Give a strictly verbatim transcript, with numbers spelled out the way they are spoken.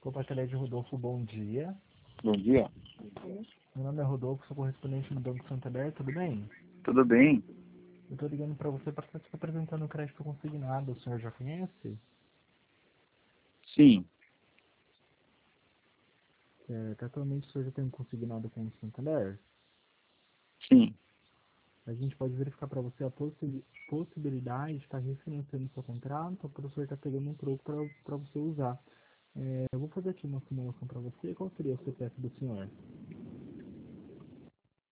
Opa, Telede Rodolfo, bom dia. Bom dia. Meu nome é Rodolfo, sou correspondente do Banco Santander, tudo bem? Tudo bem? Eu estou ligando para você para estar te apresentando o crédito consignado, o senhor já conhece? Sim. É, atualmente o senhor já tem um consignado com o Santander? Sim. A gente pode verificar para você a possi possibilidade de estar refinanciando o seu contrato para o senhor estar pegando um troco para você usar. É, eu vou fazer aqui uma simulação para você. Qual seria o C P F do senhor?